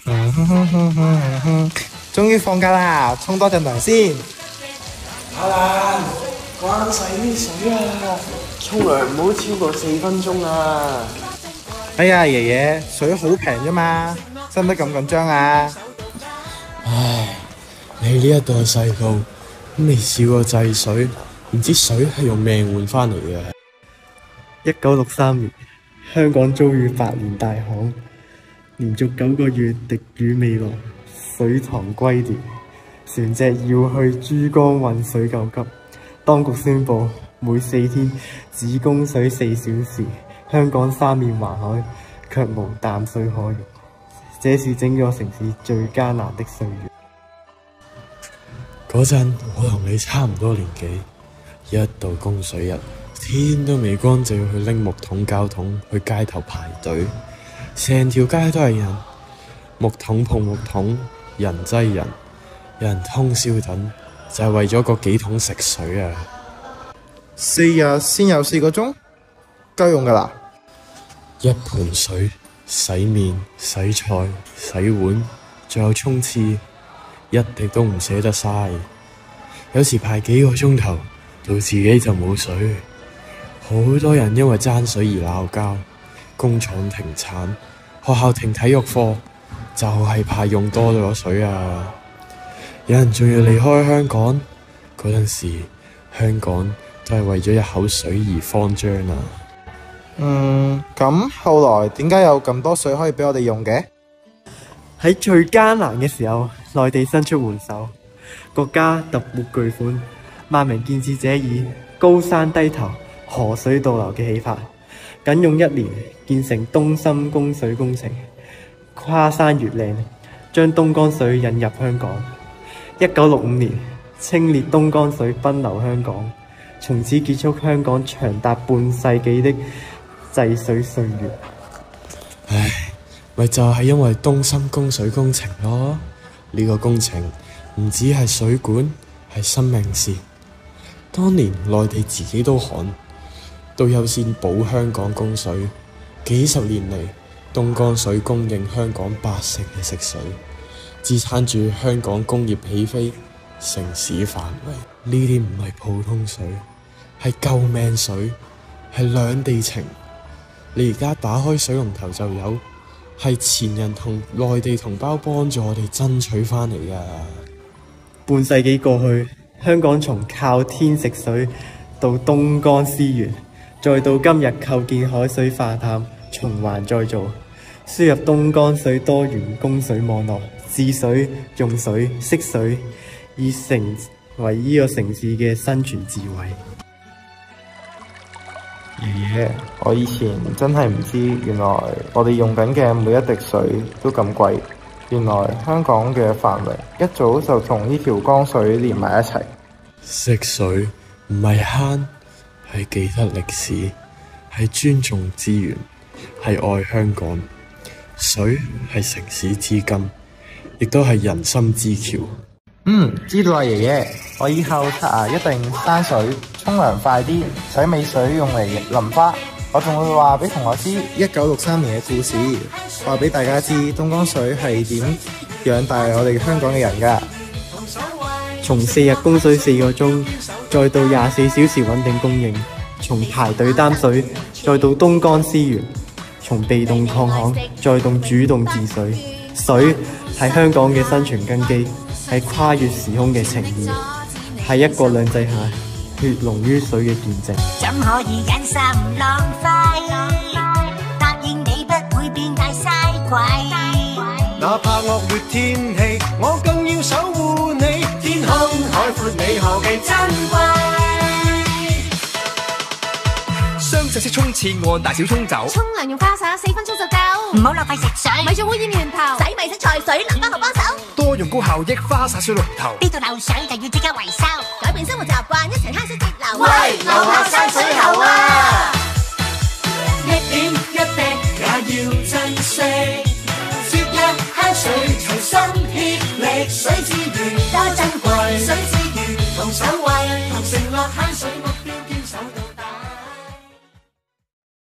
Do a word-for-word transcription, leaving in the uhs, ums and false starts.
嗯哼哼哼哼哼，終於放假啦，沖多陣涼先。 阿蘭，關晒啲水啊！沖涼唔好超過四分鐘啊！ 哎呀，爺爺，水好平啫嘛，使唔使咁緊張啊？ 唉，你呢一代細路未試過制水，唔知水係用命換翻嚟嘅。 一九六三年，香港遭遇百年大旱，連續九個月滴雨未落，水塘龜裂，船隻要去珠江運水救急。當局宣布每四天只供水四小時，香港三面環海，卻無淡水可用。這是整個城市最艱難的歲月。 嗰陣我同你差唔多年紀，一到供水日，天都未光就要去拎木桶膠桶去街頭排隊，成條街都係人，木桶碰木桶，人擠人，有人通宵等，就係為咗嗰幾桶食水啊！ 四日先有四個鐘，夠用㗎啦。 一盆水洗面、洗菜、洗碗，仲有沖廁，一滴都唔捨得嘥。有時排幾個鐘頭，到自己就冇水。好多人因為爭水而鬧交，工廠停產，學校停體育課，就係怕用多咗水啊！有人仲要離開香港，嗰陣時香港都係為咗一口水而慌張啊！ 嗯，咁後來點解有咁多水可以俾我哋用嘅？ 喺最艱難嘅時候，內地伸出援手，國家特撥巨款，萬名建設者以高山低頭、河水倒流嘅起法，僅用一年建成東深供水工程，跨山越嶺，將東江水引入香港。一九六五年，清冽東江水奔流香港，從此結束香港長達半世紀的制水歲月。 唉，咪就係因為東深供水工程咯。呢個工程唔止係水管，係生命線。當年內地自己都旱，都優先補香港供水。幾十年嚟，東江水供應香港八成嘅食水，支撐住香港工業起飛、城市繁榮。呢啲唔係普通水，係救命水，係兩地情。你而家打開水龍頭就有，係前人同內地同胞幫助我哋爭取翻嚟噶。 半世紀過去，香港從靠天食水到東江思源，再到今日構建海水化淡、循環再造，輸入東江水多元供水網絡，治水、用水、惜水，已成為呢個城市嘅生存智慧。 爺爺，我以前真係唔知，原來我哋用緊嘅每一滴水都咁貴。原來香港嘅繁榮一早就同呢條江水連埋一齊。 惜水唔係慳，係記得歷史，係尊重資源，係愛香港。水係城市之金，亦都係人心之橋。 嗯，知道啊，爺爺，我以後刷牙一定慳水，沖涼快啲，洗尾水用嚟淋花。我仲會話俾同學知一九六三年嘅故事，話俾大家知東江水係點養大我哋香港嘅人㗎。 從四日供水四個鐘，再到廿四小時穩定供應；從排隊擔水，再到東江思源；從被動抗旱，再到主動治水。水係香港嘅生存根基，係跨越時空嘅情義，係一國兩制下血濃於水嘅見證。 怎可以忍心浪費？答應你不會變大嘥鬼。 哪怕惡劣天氣，我更要守護你。天空海闊，你何其珍貴。雙隻式沖廁按大小沖走， 沖涼用花灑四分鐘就夠。 唔好浪費食水， 咪做污染源頭。洗米洗菜水，淋花學幫手。 多用高效益花灑水龍頭。 呢度漏水就要即刻維修。 改變生活習慣，一齊慳水節流。 喂，留下山水喉啊！ 一點一滴也要珍惜，節約慳水，重新協力，水資源多珍貴，水資源同守衛，同承諾慳水。